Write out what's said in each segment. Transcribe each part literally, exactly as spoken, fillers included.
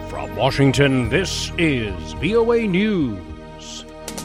From Washington, this is V O A News.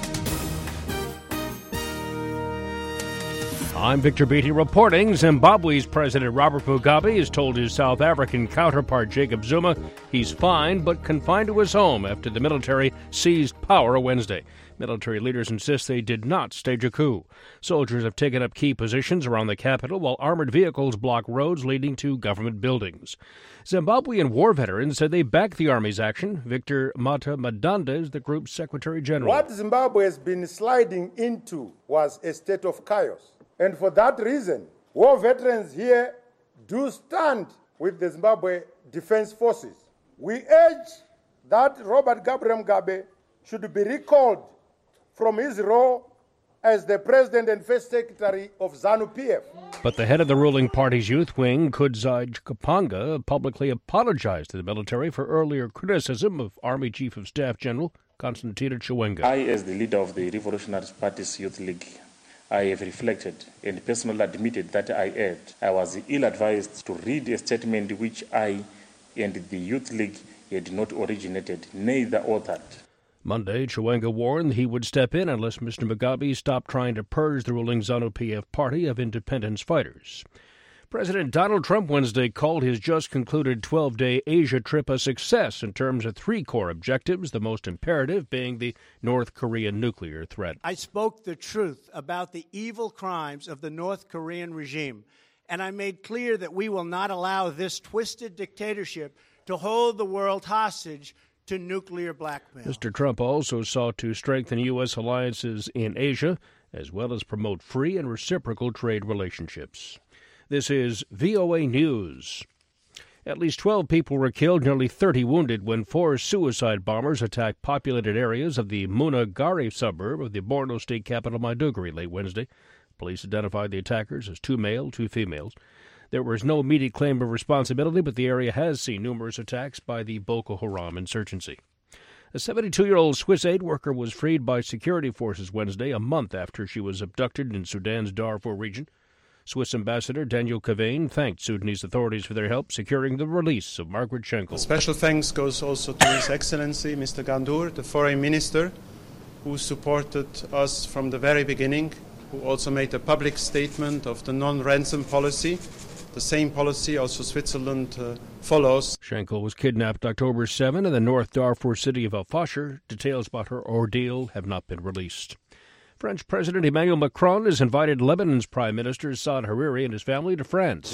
I'm Victor Beatty reporting. Zimbabwe's President Robert Mugabe has told his South African counterpart Jacob Zuma he's fine but confined to his home after the military seized power Wednesday. Military leaders insist they did not stage a coup. Soldiers have taken up key positions around the capital while armored vehicles block roads leading to government buildings. Zimbabwean war veterans said they backed the army's action. Victor Mata Madanda is the group's secretary general. What Zimbabwe has been sliding into was a state of chaos. And for that reason, war veterans here do stand with the Zimbabwe Defense Forces. We urge that Robert Gabriel Mugabe should be recalled from his role as the president and first secretary of ZANU-P F. But the head of the ruling party's youth wing, Kudzai Kapanga, publicly apologized to the military for earlier criticism of Army Chief of Staff General Constantino Chiwenga. I, as the leader of the Revolutionary Party's Youth League, I have reflected and personally admitted that I erred. I was ill-advised to read a statement which I and the Youth League had not originated, neither authored. Monday, Chiwenga warned he would step in unless Mister Mugabe stopped trying to purge the ruling ZANU-P F party of independence fighters. President Donald Trump Wednesday called his just-concluded twelve-day Asia trip a success in terms of three core objectives, the most imperative being the North Korean nuclear threat. I spoke the truth about the evil crimes of the North Korean regime, and I made clear that we will not allow this twisted dictatorship to hold the world hostage to nuclear blackmail. Mister Trump also sought to strengthen U S alliances in Asia, as well as promote free and reciprocal trade relationships. This is V O A News. At least twelve people were killed, nearly thirty wounded, when four suicide bombers attacked populated areas of the Munagari suburb of the Borno state capital Maiduguri late Wednesday. Police identified the attackers as two male, two females. There was no immediate claim of responsibility, but the area has seen numerous attacks by the Boko Haram insurgency. A seventy-two-year-old Swiss aid worker was freed by security forces Wednesday, a month after she was abducted in Sudan's Darfur region. Swiss Ambassador Daniel Cavane thanked Sudanese authorities for their help securing the release of Margaret Schenkel. Special thanks goes also to His Excellency Mister Gandour, the Foreign Minister, who supported us from the very beginning, who also made a public statement of the non-ransom policy. The same policy also Switzerland uh, follows. Schenkel was kidnapped October seventh in the North Darfur city of Al-Fashir. Details about her ordeal have not been released. French President Emmanuel Macron has invited Lebanon's Prime Minister Saad Hariri and his family to France.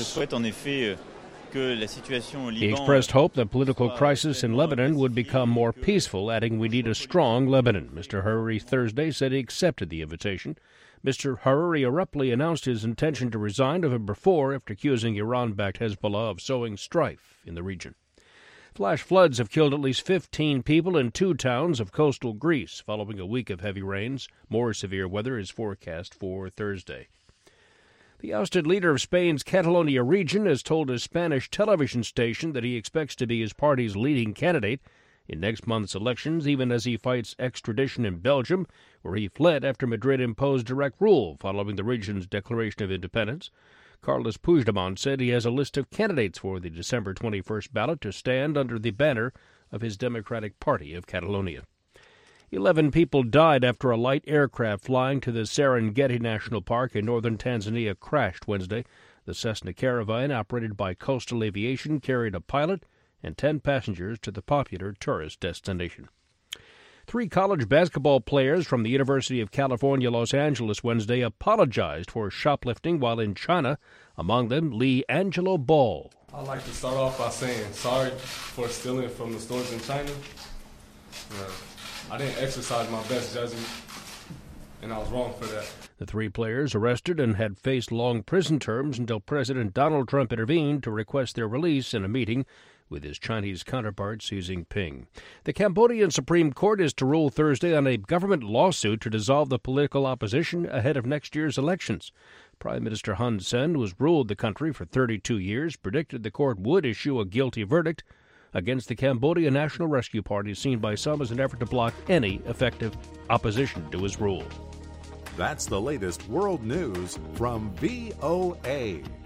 He expressed hope that political crisis in Lebanon would become more peaceful, adding, "We need a strong Lebanon." Mister Hariri Thursday said he accepted the invitation. Mister Hariri abruptly announced his intention to resign November fourth after accusing Iran-backed Hezbollah of sowing strife in the region. Flash floods have killed at least fifteen people in two towns of coastal Greece following a week of heavy rains. More severe weather is forecast for Thursday. The ousted leader of Spain's Catalonia region has told a Spanish television station that he expects to be his party's leading candidate in next month's elections, even as he fights extradition in Belgium, where he fled after Madrid imposed direct rule following the region's declaration of independence. Carles Puigdemont said he has a list of candidates for the December twenty-first ballot to stand under the banner of his Democratic Party of Catalonia. Eleven people died after a light aircraft flying to the Serengeti National Park in northern Tanzania crashed Wednesday. The Cessna Caravan, operated by Coastal Aviation, carried a pilot and ten passengers to the popular tourist destination. Three college basketball players from the University of California, Los Angeles, Wednesday apologized for shoplifting while in China, among them Lee Angelo Ball. I'd like to start off by saying sorry for stealing from the stores in China. Uh, I didn't exercise my best judgment, and I was wrong for that. The three players arrested and had faced long prison terms until President Donald Trump intervened to request their release in a meeting with his Chinese counterpart Xi Jinping. The Cambodian Supreme Court is to rule Thursday on a government lawsuit to dissolve the political opposition ahead of next year's elections. Prime Minister Hun Sen, who has ruled the country for thirty-two years, predicted the court would issue a guilty verdict against the Cambodia National Rescue Party, seen by some as an effort to block any effective opposition to his rule. That's the latest world news from V O A.